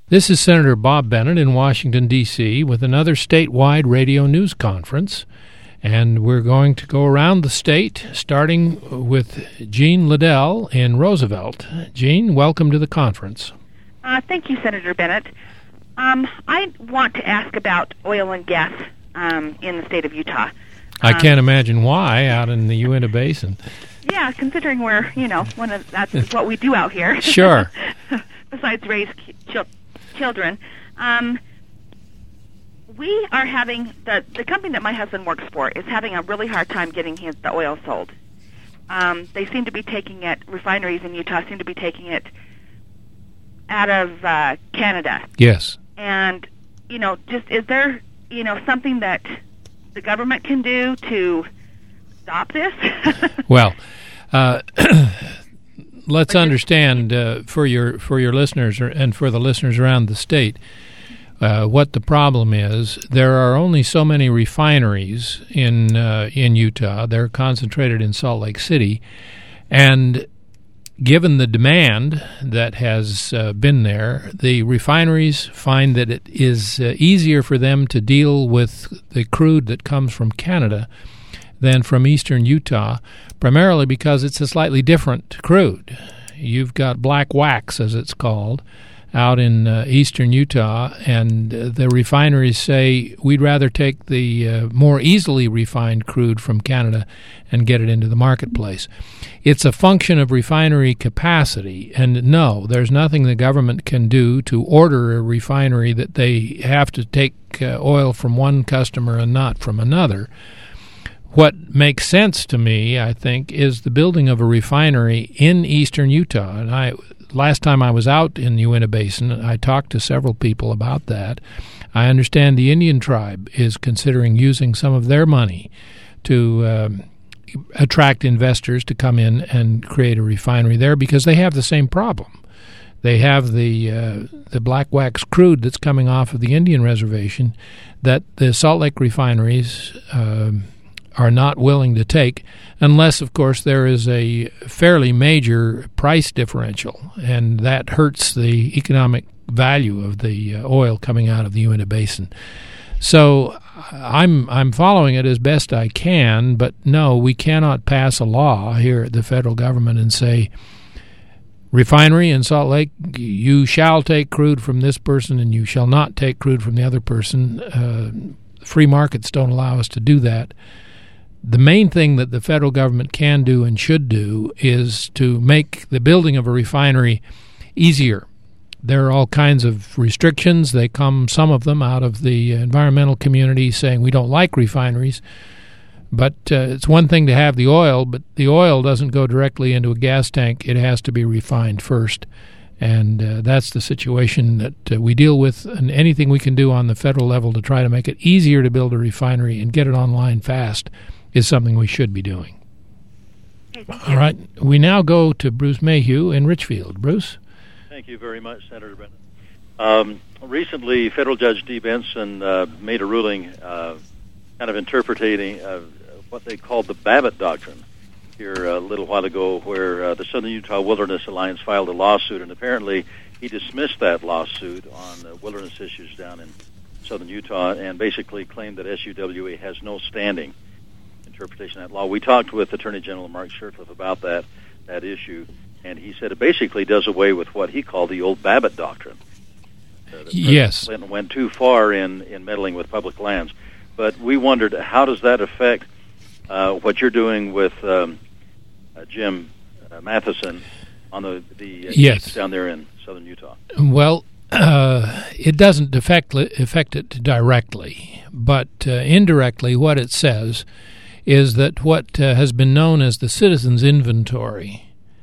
This is Senator Bob Bennett in Washington, D.C. with another statewide radio news conference. And we're going to go around the state, starting with Jean Liddell in Roosevelt. Jean, welcome to the conference. Thank you, Senator Bennett. I want to ask about oil and gas in the state of Utah. I can't imagine why out in the Uinta Basin. Yeah, considering we're, that's what we do out here. Sure. Besides raise children. We are having, the company that my husband works for is having a really hard time getting the oil sold. They seem to be taking it, refineries in Utah seem to be taking it out of Canada. Yes. And, is there, something that the government can do to stop this? Well, let's understand for your listeners and for the listeners around the state what the problem is. There are only so many refineries in Utah. They're concentrated in Salt Lake City, and given the demand that has been there, the refineries find that it is easier for them to deal with the crude that comes from Canada than from eastern Utah, primarily because it's a slightly different crude. You've got black wax, as it's called, out in eastern Utah, and the refineries say we'd rather take the more easily refined crude from Canada and get it into the marketplace. It's a function of refinery capacity, and no, there's nothing the government can do to order a refinery that they have to take oil from one customer and not from another. What makes sense to me, I think, is the building of a refinery in eastern Utah. And last time I was out in the Uinta Basin, I talked to several people about that. I understand the Indian tribe is considering using some of their money to attract investors to come in and create a refinery there because they have the same problem. They have the black wax crude that's coming off of the Indian reservation that the Salt Lake refineries are not willing to take unless, of course, there is a fairly major price differential, and that hurts the economic value of the oil coming out of the Uinta Basin. So I'm following it as best I can, but no, we cannot pass a law here at the federal government and say, refinery in Salt Lake, you shall take crude from this person and you shall not take crude from the other person. Free markets don't allow us to do that. The main thing that the federal government can do and should do is to make the building of a refinery easier. There are all kinds of restrictions. They come, some of them, out of the environmental community saying we don't like refineries. But it's one thing to have the oil, but the oil doesn't go directly into a gas tank. It has to be refined first. And that's the situation that we deal with. And anything we can do on the federal level to try to make it easier to build a refinery and get it online fast is something we should be doing. Okay, all right. We now go to Bruce Mayhew in Richfield. Bruce? Thank you very much, Senator Bennett. Recently, Federal Judge Dee Benson made a ruling kind of interpreting what they called the Babbitt Doctrine here a little while ago, where the Southern Utah Wilderness Alliance filed a lawsuit, and apparently he dismissed that lawsuit on wilderness issues down in Southern Utah and basically claimed that SUWA has no standing interpretation of that law. We talked with Attorney General Mark Shurtleff about that issue, and he said it basically does away with what he called the old Babbitt Doctrine. Yes. Clinton went too far in meddling with public lands. But we wondered, how does that affect what you're doing with Jim Matheson on the yes. down there in southern Utah? Well, it doesn't affect it directly, but indirectly what it says is that what has been known as the Citizens Inventory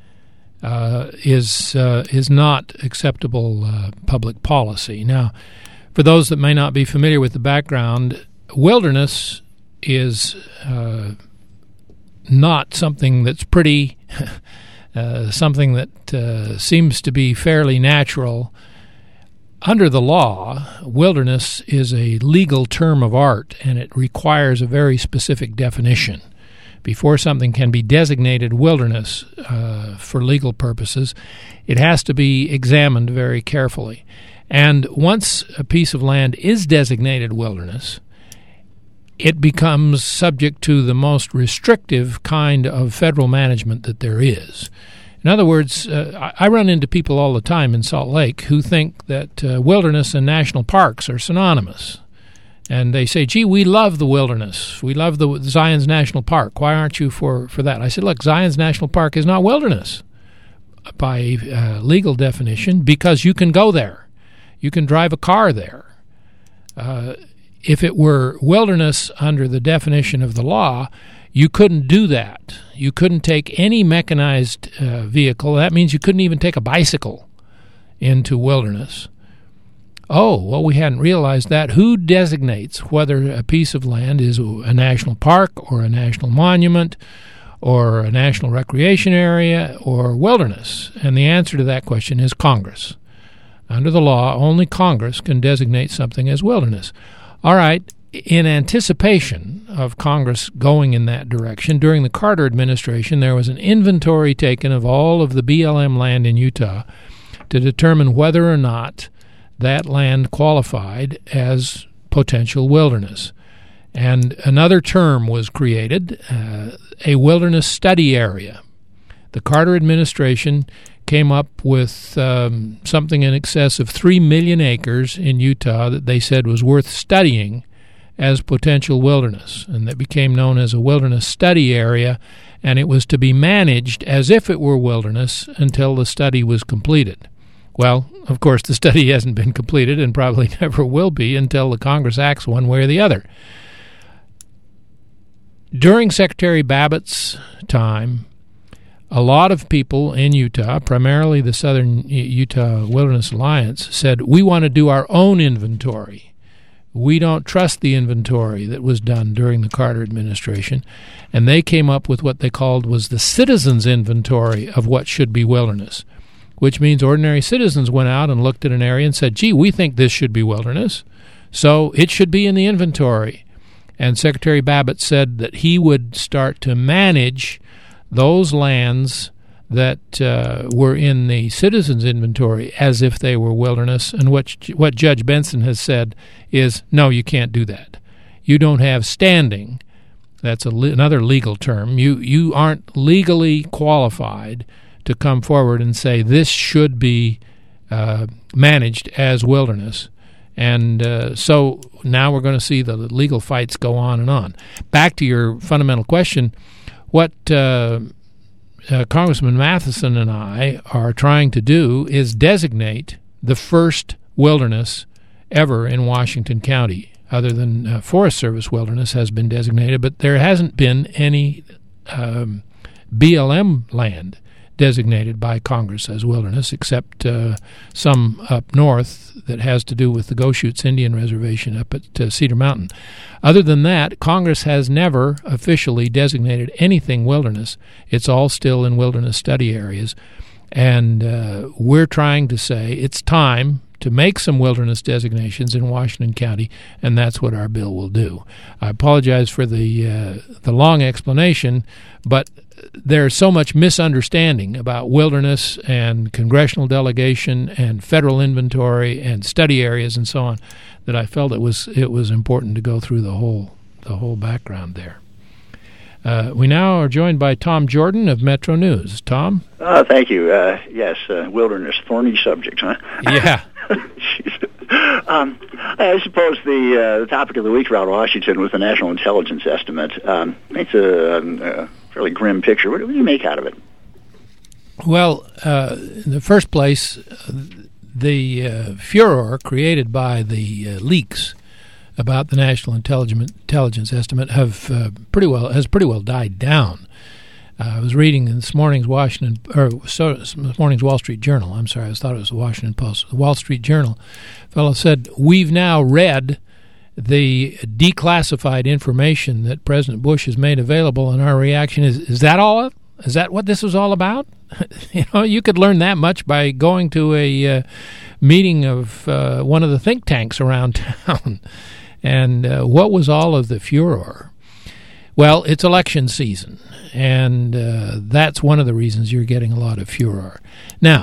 is not acceptable public policy. Now, for those that may not be familiar with the background, wilderness is not something that's pretty, something that seems to be fairly natural. Under the law, wilderness is a legal term of art, and it requires a very specific definition. Before something can be designated wilderness for legal purposes, it has to be examined very carefully. And once a piece of land is designated wilderness, it becomes subject to the most restrictive kind of federal management that there is. In other words, I run into people all the time in Salt Lake who think that wilderness and national parks are synonymous. And they say, gee, we love the wilderness. We love the Zion's National Park. Why aren't you for that? I said, look, Zion's National Park is not wilderness by legal definition because you can go there. You can drive a car there. If it were wilderness under the definition of the law, you couldn't do that. You couldn't take any mechanized vehicle. That means you couldn't even take a bicycle into wilderness. Oh, well, we hadn't realized that. Who designates whether a piece of land is a national park or a national monument or a national recreation area or wilderness? And the answer to that question is Congress. Under the law, only Congress can designate something as wilderness. All right, in anticipation of Congress going in that direction, during the Carter administration, there was an inventory taken of all of the BLM land in Utah to determine whether or not that land qualified as potential wilderness. And another term was created, a wilderness study area. The Carter administration came up with something in excess of 3 million acres in Utah that they said was worth studying as potential wilderness, and that became known as a wilderness study area, and it was to be managed as if it were wilderness until the study was completed. Well, of course, the study hasn't been completed and probably never will be until the Congress acts one way or the other. During Secretary Babbitt's time, a lot of people in Utah, primarily the Southern Utah Wilderness Alliance, said, we want to do our own inventory. We don't trust the inventory that was done during the Carter administration. And they came up with what they called was the citizens' inventory of what should be wilderness, which means ordinary citizens went out and looked at an area and said, gee, we think this should be wilderness, so it should be in the inventory. And Secretary Babbitt said that he would start to manage those lands that were in the citizens' inventory as if they were wilderness. And what Judge Benson has said is, no, you can't do that. You don't have standing. That's another legal term. You aren't legally qualified to come forward and say this should be managed as wilderness. And so now we're going to see the legal fights go on and on. Back to your fundamental question, what Congressman Matheson and I are trying to do is designate the first wilderness ever in Washington County, other than Forest Service wilderness has been designated, but there hasn't been any BLM land designated by Congress as wilderness, except some up north that has to do with the Goshutes Indian Reservation up at Cedar Mountain. Other than that, Congress has never officially designated anything wilderness. It's all still in wilderness study areas. And we're trying to say it's time to make some wilderness designations in Washington County, and that's what our bill will do. I apologize for the long explanation, but there's so much misunderstanding about wilderness and congressional delegation and federal inventory and study areas and so on that I felt it was important to go through the whole background there. We now are joined by Tom Jordan of Metro News. Tom? Thank you. Yes, wilderness, thorny subject, huh? Yeah. I suppose the topic of the week around Washington was the National Intelligence Estimate. It's a fairly grim picture. What do you make out of it? Well, in the first place, the furor created by the leaks about the National Intelligence Estimate has pretty well died down. I was reading this morning's Wall Street Journal. I'm sorry, I thought it was the Washington Post. The Wall Street Journal. A fellow said, we've now read the declassified information that President Bush has made available, and our reaction is that all? Is that what this was all about? You could learn that much by going to a meeting of one of the think tanks around town. And what was all of the furor? Well, it's election season, and that's one of the reasons you're getting a lot of furor. Now,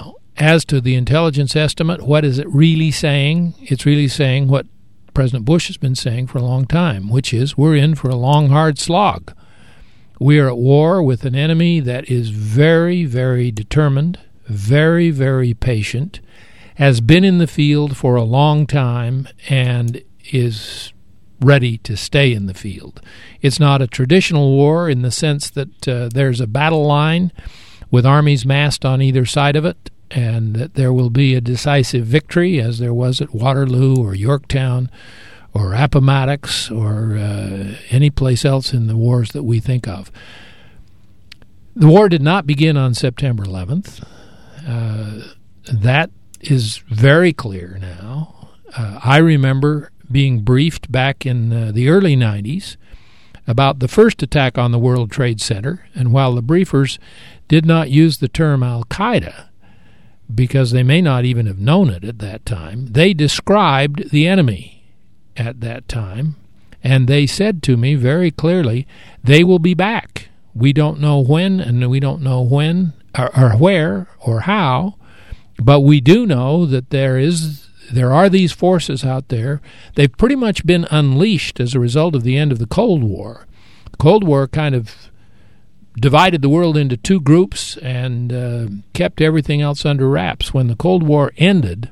as to the intelligence estimate, what is it really saying? It's really saying what President Bush has been saying for a long time, which is we're in for a long, hard slog. We are at war with an enemy that is very, very determined, very, very patient, has been in the field for a long time, and is ready to stay in the field. It's not a traditional war in the sense that there's a battle line with armies massed on either side of it, and that there will be a decisive victory as there was at Waterloo or Yorktown or Appomattox or any place else in the wars that we think of. The war did not begin on September 11th. That is very clear now. I remember being briefed back in the early 90s about the first attack on the World Trade Center, and while the briefers did not use the term Al-Qaeda, because they may not even have known it at that time, they described the enemy at that time, and they said to me very clearly, they will be back. We don't know when, and we don't know when or where or how, but we do know that there are these forces out there. They've pretty much been unleashed as a result of the end of the Cold War. The Cold War kind of divided the world into two groups and kept everything else under wraps. When the Cold War ended,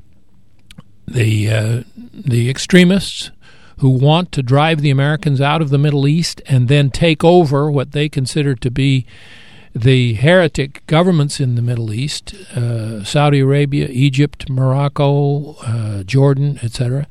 the extremists who want to drive the Americans out of the Middle East and then take over what they consider to be the heretic governments in the Middle East, Saudi Arabia, Egypt, Morocco, Jordan, etc.,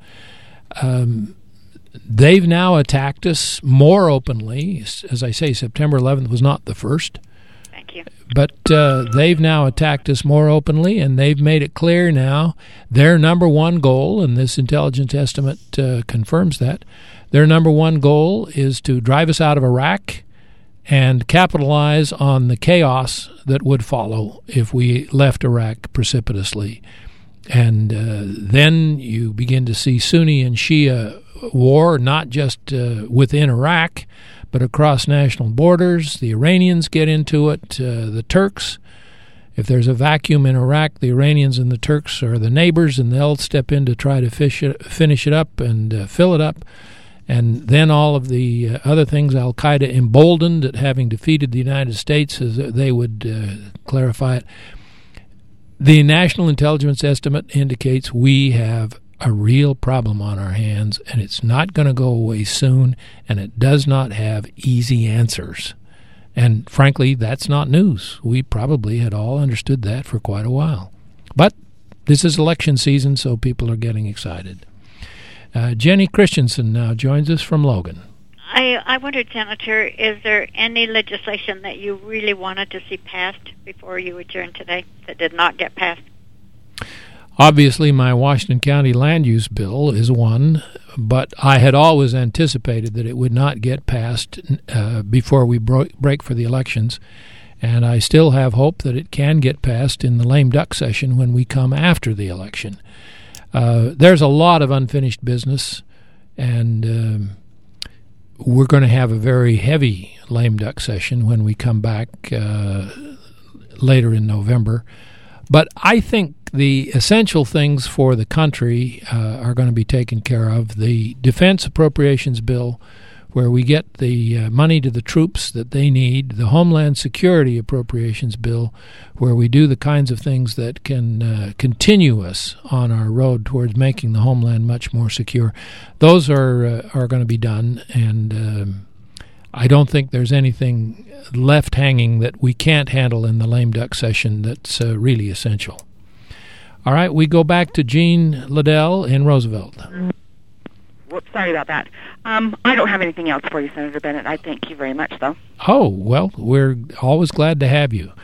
they've now attacked us more openly. As I say, September 11th was not the first. Thank you. But they've now attacked us more openly, and they've made it clear now their number one goal, and this intelligence estimate confirms that, their number one goal is to drive us out of Iraq and capitalize on the chaos that would follow if we left Iraq precipitously. And then you begin to see Sunni and Shia war, not just within Iraq, but across national borders. The Iranians get into it, the Turks. If there's a vacuum in Iraq, the Iranians and the Turks are the neighbors, and they'll step in to try to finish it up and fill it up. And then all of the other things, Al-Qaeda emboldened at having defeated the United States, as they would clarify it. The National Intelligence Estimate indicates we have a real problem on our hands, and it's not going to go away soon, and it does not have easy answers. And frankly, that's not news. We probably had all understood that for quite a while. But this is election season, so people are getting excited. Jenny Christensen now joins us from Logan. I wondered, Senator, is there any legislation that you really wanted to see passed before you adjourned today that did not get passed? Obviously, my Washington County land use bill is one, but I had always anticipated that it would not get passed before we break for the elections, and I still have hope that it can get passed in the lame duck session when we come after the election. There's a lot of unfinished business, and we're going to have a very heavy lame duck session when we come back later in November. But I think the essential things for the country are going to be taken care of. The Defense Appropriations Bill, where we get the money to the troops that they need. The Homeland Security Appropriations Bill, where we do the kinds of things that can continue us on our road towards making the homeland much more secure. Those are going to be done, and I don't think there's anything left hanging that we can't handle in the lame duck session that's really essential. All right, we go back to Jean Liddell in Roosevelt. Whoops, sorry about that. I don't have anything else for you, Senator Bennett. I thank you very much, though. Oh, well, we're always glad to have you.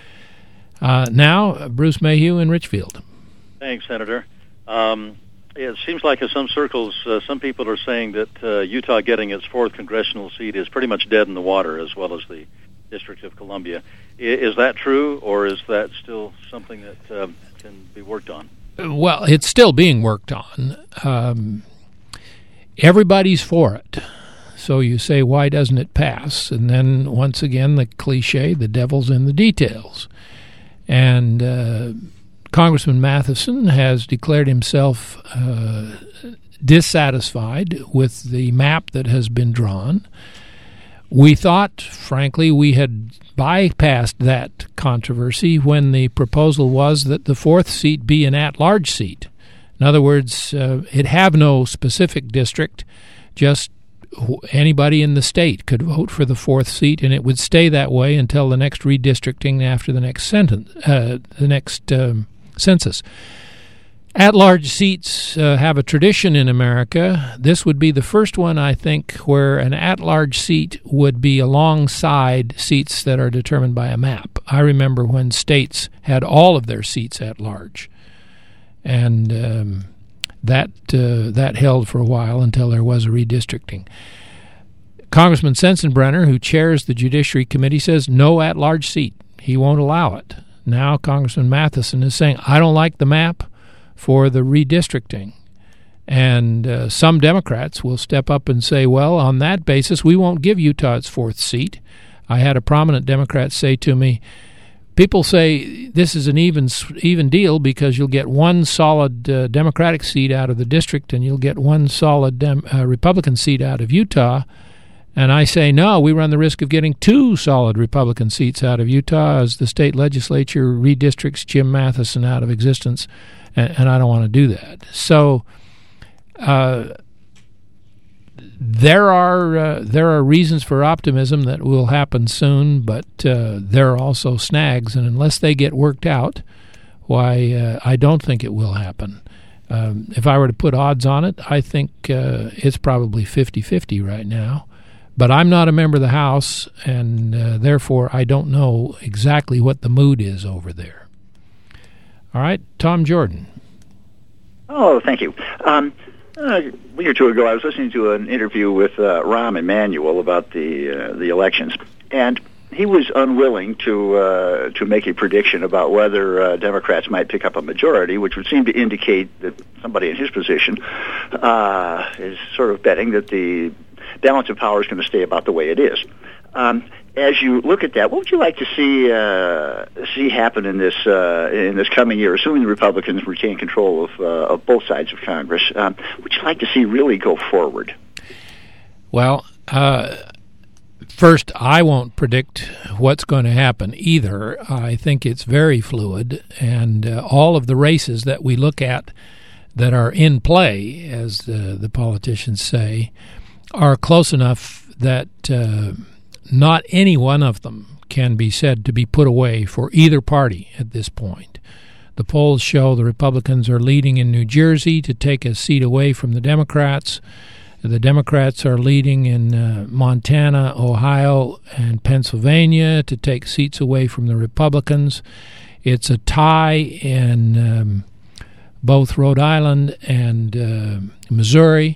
Now, Bruce Mayhew in Richfield. Thanks, Senator. It seems like in some circles, some people are saying that Utah getting its 4th congressional seat is pretty much dead in the water, as well as the District of Columbia. Is that true, or is that still something that can be worked on? Well, it's still being worked on. Everybody's for it. So you say, why doesn't it pass? And then, once again, the cliche, the devil's in the details. And Congressman Matheson has declared himself dissatisfied with the map that has been drawn. We thought, frankly, we had bypassed that controversy when the proposal was that the fourth seat be an at-large seat. In other words, it have no specific district, just anybody in the state could vote for the fourth seat, and it would stay that way until the next redistricting after the next census. At-large seats have a tradition in America. This would be the first one, I think, where an at-large seat would be alongside seats that are determined by a map. I remember when states had all of their seats at-large, and that held for a while until there was a redistricting. Congressman Sensenbrenner, who chairs the Judiciary Committee, says no at-large seat. He won't allow it. Now Congressman Matheson is saying, I don't like the map for the redistricting. And some Democrats will step up and say, well, on that basis, we won't give Utah its fourth seat. I had a prominent Democrat say to me, people say this is an even deal because you'll get one solid Democratic seat out of the district and you'll get one solid Republican seat out of Utah. And I say, no, we run the risk of getting two solid Republican seats out of Utah as the state legislature redistricts Jim Matheson out of existence, and I don't want to do that. So there are reasons for optimism that will happen soon, but there are also snags, and unless they get worked out, why, I don't think it will happen. If I were to put odds on it, I think it's probably 50-50 right now. But I'm not a member of the House, and therefore I don't know exactly what the mood is over there. All right, Tom Jordan. Oh, thank you. A week or two ago, I was listening to an interview with Rahm Emanuel about the elections, and he was unwilling to make a prediction about whether Democrats might pick up a majority, which would seem to indicate that somebody in his position is sort of betting that the balance of power is going to stay about the way it is. As you look at that, what would you like to see happen in this coming year, assuming the Republicans retain control of both sides of Congress? What would you like to see really go forward? Well, first, I won't predict what's going to happen either. I think it's very fluid, and all of the races that we look at that are in play, as the politicians say, are close enough that not any one of them can be said to be put away for either party at this point. The polls show the Republicans are leading in New Jersey to take a seat away from the Democrats. The Democrats are leading in Montana, Ohio, and Pennsylvania to take seats away from the Republicans. It's a tie in both Rhode Island and Missouri.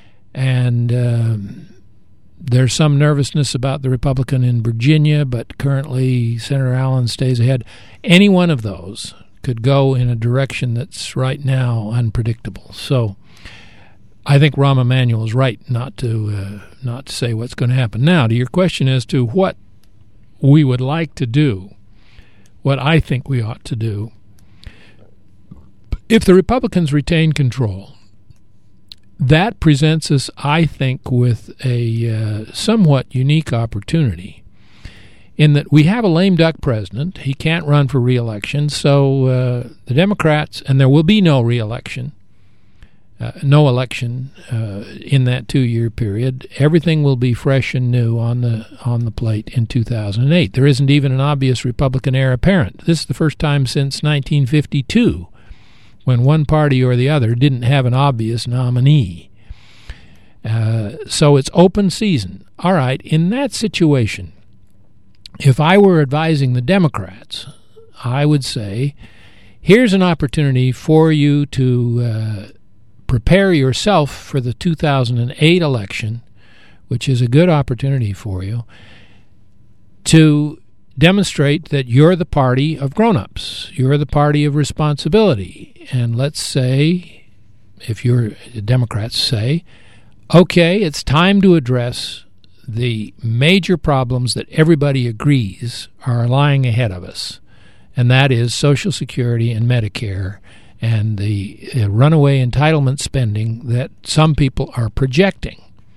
And there's some nervousness about the Republican in Virginia, but currently Senator Allen stays ahead. Any one of those could go in a direction that's right now unpredictable. So I think Rahm Emanuel is right not to say what's going to happen. Now, to your question as to what we would like to do, what I think we ought to do, if the Republicans retain control, that presents us, I think, with a somewhat unique opportunity in that we have a lame duck president. He can't run for re-election, so the Democrats, and there will be no re-election, no election in that 2-year period. Everything will be fresh and new on the plate in 2008. There isn't even an obvious Republican heir apparent. This is the first time since 1952 when one party or the other didn't have an obvious nominee. So it's open season. All right, in that situation, if I were advising the Democrats, I would say, here's an opportunity for you to prepare yourself for the 2008 election, which is a good opportunity for you, to demonstrate that you're the party of grown-ups. You're the party of responsibility. And let's say, if you're Democrats say, okay, it's time to address the major problems that everybody agrees are lying ahead of us. and that is Social Security and Medicare and the runaway entitlement spending that some people are projecting.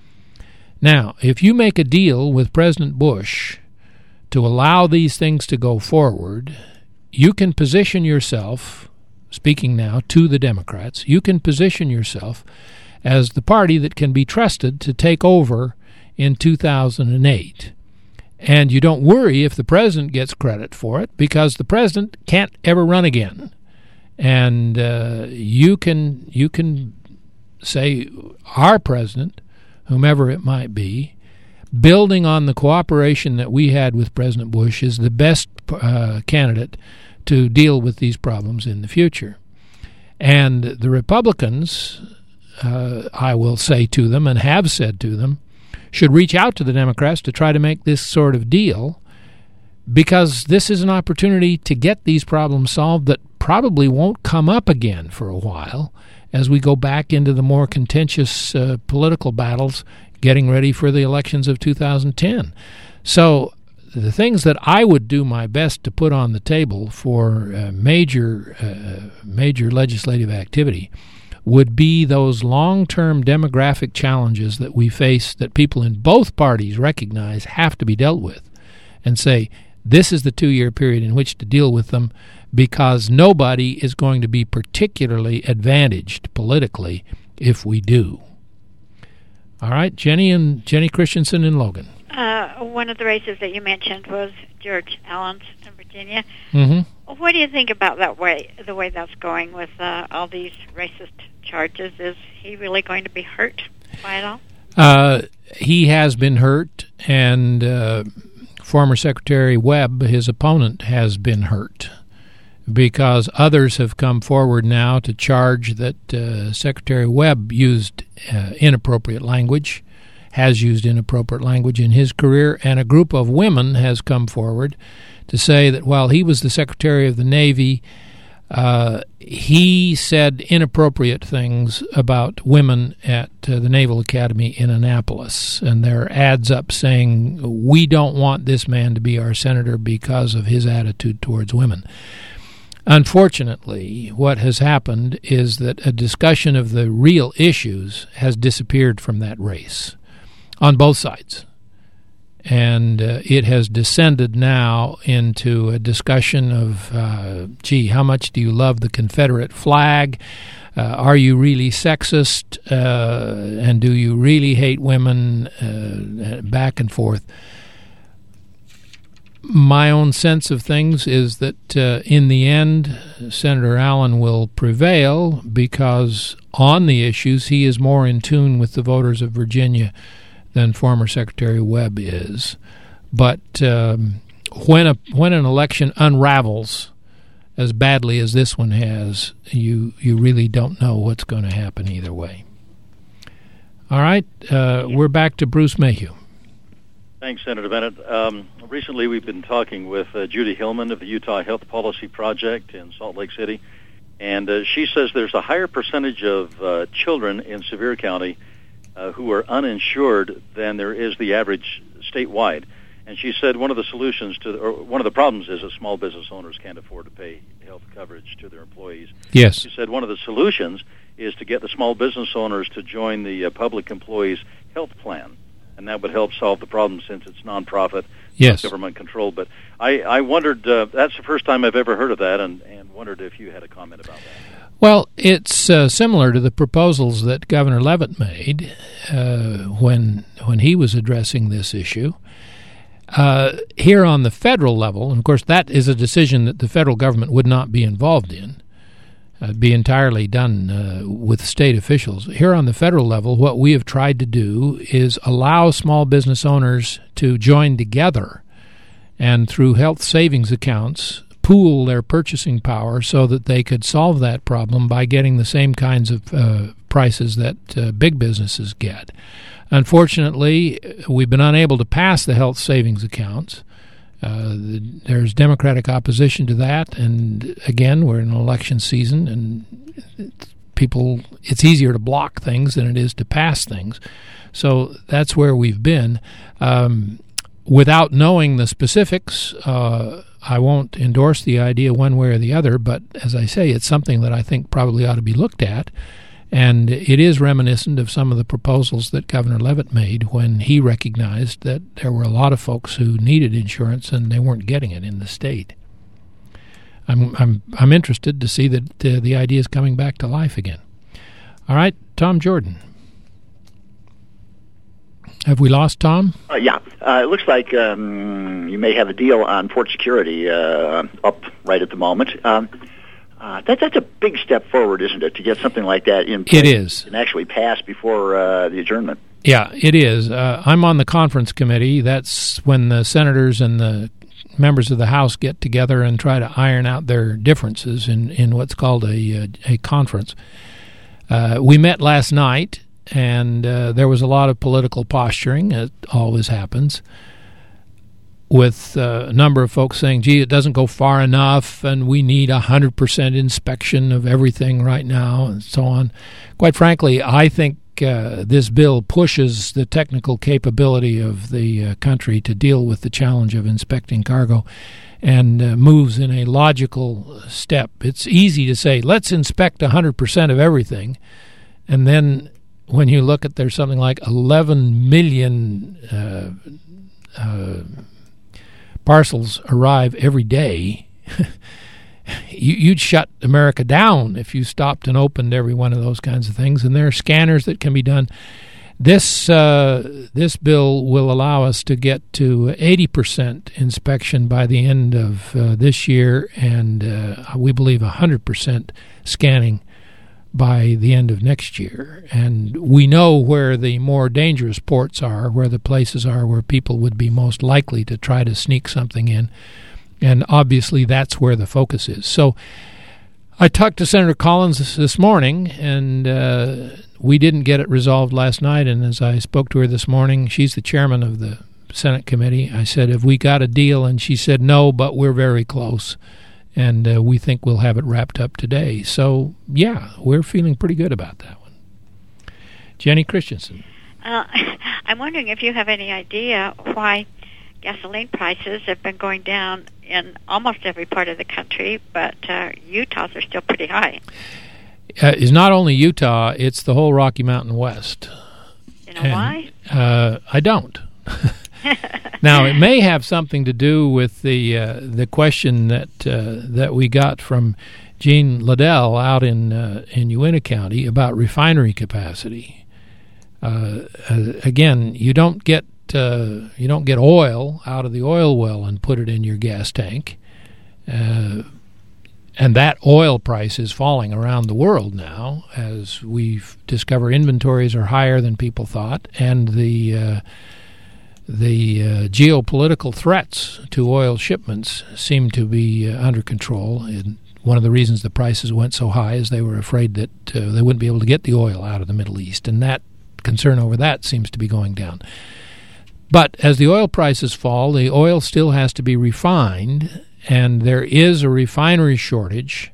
Now, if you make a deal with President Bush to allow these things to go forward, you can position yourself, speaking now to the Democrats, you can position yourself as the party that can be trusted to take over in 2008. And you don't worry if the president gets credit for it, because the president can't ever run again. And you can say our president, whomever it might be, building on the cooperation that we had with President Bush, is the best candidate to deal with these problems in the future. And the Republicans, I will say to them and have said to them, should reach out to the Democrats to try to make this sort of deal, because this is an opportunity to get these problems solved that probably won't come up again for a while as we go back into the more contentious political battles getting ready for the elections of 2010. So the things that I would do my best to put on the table for major legislative activity would be those long-term demographic challenges that we face, that people in both parties recognize have to be dealt with, and say, this is the 2-year period in which to deal with them, because nobody is going to be particularly advantaged politically if we do. All right, Jenny Christensen in Logan. One of the races that you mentioned was George Allen's in Virginia. Mm-hmm. What do you think about the way that's going with all these racist charges? Is he really going to be hurt by it all? He has been hurt, and former Secretary Webb, his opponent, has been hurt, because others have come forward now to charge that Secretary Webb used inappropriate language, has used inappropriate language in his career, and a group of women has come forward to say that while he was the Secretary of the Navy, he said inappropriate things about women at the Naval Academy in Annapolis. And there are ads up saying, we don't want this man to be our senator because of his attitude towards women. Unfortunately, what has happened is that a discussion of the real issues has disappeared from that race on both sides. And it has descended now into a discussion of, how much do you love the Confederate flag? Are you really sexist? And do you really hate women? Back and forth. My own sense of things is that in the end, Senator Allen will prevail, because on the issues he is more in tune with the voters of Virginia than former Secretary Webb is. But when an election unravels as badly as this one has, you really don't know what's going to happen either way. All right, we're back to Bruce Mayhew. Thanks, Senator Bennett. Recently we've been talking with Judy Hillman of the Utah Health Policy Project in Salt Lake City, and she says there's a higher percentage of children in Sevier County who are uninsured than there is the average statewide. And she said one of the solutions one of the problems is that small business owners can't afford to pay health coverage to their employees. Yes. She said one of the solutions is to get the small business owners to join the public employees health plan, and that would help solve the problem since it's nonprofit, yes, government controlled. But I wondered, that's the first time I've ever heard of that, and wondered if you had a comment about that. Well, it's similar to the proposals that Governor Leavitt made when he was addressing this issue. Here on the federal level, and of course that is a decision that the federal government would not be involved in, be entirely done with state officials. Here on the federal level, what we have tried to do is allow small business owners to join together and through health savings accounts pool their purchasing power so that they could solve that problem by getting the same kinds of prices that big businesses get. Unfortunately, we've been unable to pass the health savings accounts. There's Democratic opposition to that, and again, we're in an election season, and it's easier to block things than it is to pass things. So that's where we've been. Without knowing the specifics, I won't endorse the idea one way or the other, but as I say, it's something that I think probably ought to be looked at. And it is reminiscent of some of the proposals that Governor Leavitt made when he recognized that there were a lot of folks who needed insurance and they weren't getting it in the state. I'm interested to see that the idea is coming back to life again. All right, Tom Jordan. Have we lost Tom? Yeah. It looks like you may have a deal on port security up right at the moment. That's a big step forward, isn't it, to get something like that in place? It is. And actually pass before the adjournment. Yeah, it is. I'm on the conference committee. That's when the senators and the members of the House get together and try to iron out their differences in what's called a conference. We met last night, and there was a lot of political posturing. It always happens, with a number of folks saying, gee, it doesn't go far enough, and we need 100% inspection of everything right now, and so on. Quite frankly, I think this bill pushes the technical capability of the country to deal with the challenge of inspecting cargo and moves in a logical step. It's easy to say, let's inspect 100% of everything, and then when you look at there's something like 11 million parcels arrive every day, you'd shut America down if you stopped and opened every one of those kinds of things. And there are scanners that can be done. This bill will allow us to get to 80% inspection by the end of this year, and we believe 100% scanning by the end of next year. And we know where the more dangerous ports are, where the places are where people would be most likely to try to sneak something in. And obviously that's where the focus is. So I talked to Senator Collins this morning, and we didn't get it resolved last night. And as I spoke to her this morning, she's the chairman of the Senate committee. I said, have we got a deal? And she said, no, but we're very close. And we think we'll have it wrapped up today. So, yeah, we're feeling pretty good about that one. Jenny Christensen. I'm wondering if you have any idea why gasoline prices have been going down in almost every part of the country, but Utah's are still pretty high. It's not only Utah, it's the whole Rocky Mountain West. You know why? I don't. Now, it may have something to do with the question that we got from Gene Liddell out in Uintah County about refinery capacity. Again, you don't get oil out of the oil well and put it in your gas tank, and that oil price is falling around the world now, as we've discovered inventories are higher than people thought, and the geopolitical threats to oil shipments seem to be under control. And one of the reasons the prices went so high is they were afraid that they wouldn't be able to get the oil out of the Middle East, and that concern over that seems to be going down. But as the oil prices fall, the oil still has to be refined, and there is a refinery shortage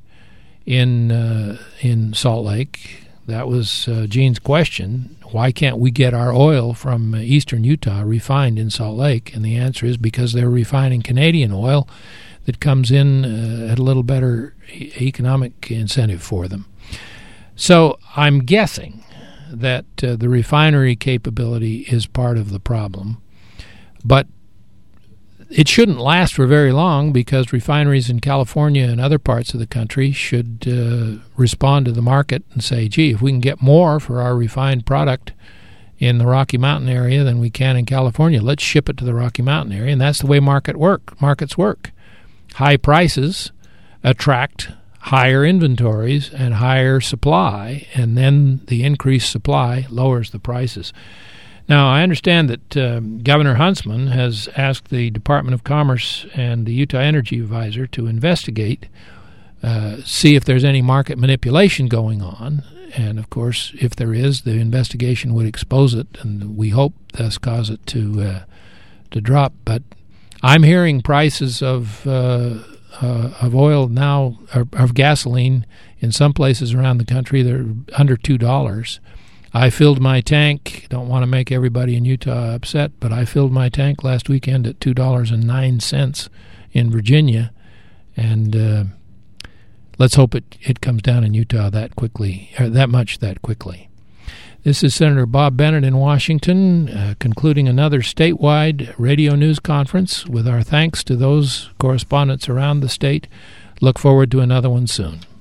in Salt Lake. That was Gene's question. Why can't we get our oil from eastern Utah refined in Salt Lake? And the answer is because they're refining Canadian oil that comes in at a little better economic incentive for them. So I'm guessing that the refinery capability is part of the problem. But it shouldn't last for very long, because refineries in California and other parts of the country should respond to the market and say, gee, if we can get more for our refined product in the Rocky Mountain area than we can in California, let's ship it to the Rocky Mountain area. And that's the way markets work. High prices attract higher inventories and higher supply, and then the increased supply lowers the prices. Now, I understand that Governor Huntsman has asked the Department of Commerce and the Utah Energy Advisor to investigate, see if there's any market manipulation going on. And, of course, if there is, the investigation would expose it, and we hope thus cause it to drop. But I'm hearing prices of oil now, of gasoline, in some places around the country, they're under $2. I filled my tank. Don't want to make everybody in Utah upset, but I filled my tank last weekend at $2.09 in Virginia, and let's hope it comes down in Utah that quickly. This is Senator Bob Bennett in Washington, concluding another statewide radio news conference with our thanks to those correspondents around the state. Look forward to another one soon.